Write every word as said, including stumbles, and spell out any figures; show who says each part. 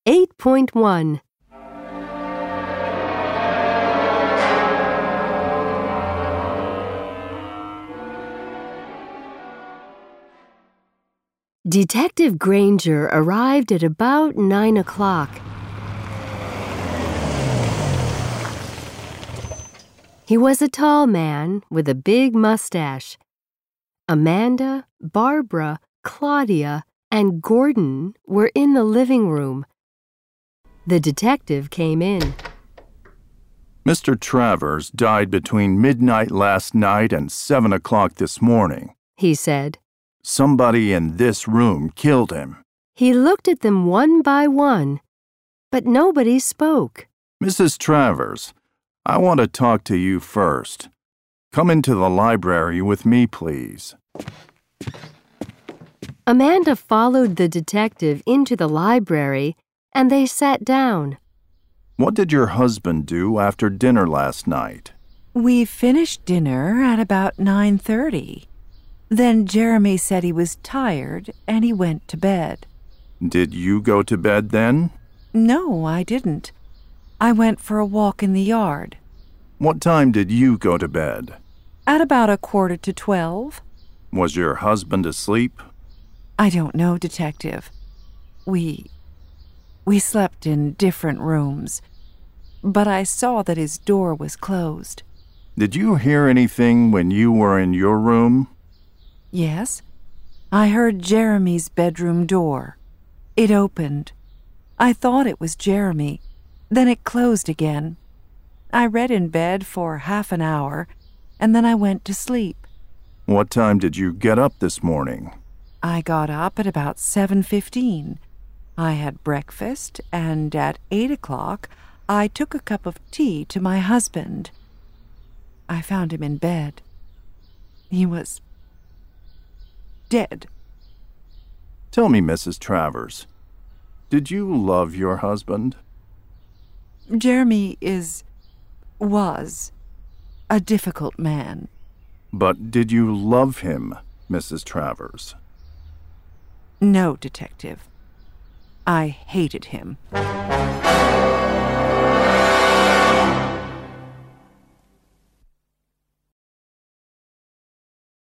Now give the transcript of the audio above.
Speaker 1: eight point one. Detective Granger arrived at about nine o'clock. He was a tall man with a big mustache. Amanda, Barbara, Claudia, and Gordon were in the living room. The detective came in.
Speaker 2: Mister Travers died between midnight last night and seven o'clock this morning,
Speaker 1: he said.
Speaker 2: Somebody in this room killed him.
Speaker 1: He looked at them one by one, but nobody spoke.
Speaker 2: Missus Travers, I want to talk to you first. Come into the library with me, please.
Speaker 1: Amanda followed the detective into the library, and they sat down.
Speaker 2: What did your husband do after dinner last night?
Speaker 3: We finished dinner at about nine thirty. Then Jeremy said he was tired, and he went to bed.
Speaker 2: Did you go to bed then?
Speaker 3: No, I didn't. I went for a walk in the yard.
Speaker 2: What time did you go to bed?
Speaker 3: At about a quarter to twelve.
Speaker 2: Was your husband asleep?
Speaker 3: I don't know, Detective. We... we slept in different rooms, but I saw that his door was closed.
Speaker 2: Did you hear anything when you were in your room?
Speaker 3: Yes. I heard Jeremy's bedroom door. It opened. I thought it was Jeremy. Then it closed again. I read in bed for half an hour, and then I went to sleep.
Speaker 2: What time did you get up this morning?
Speaker 3: I got up at about seven fifteen. I had breakfast, and at eight o'clock, I took a cup of tea to my husband. I found him in bed. He was dead.
Speaker 2: Tell me, Missus Travers, did you love your husband?
Speaker 3: Jeremy is... was... a difficult man.
Speaker 2: But did you love him, Missus Travers?
Speaker 3: No, Detective. I hated him.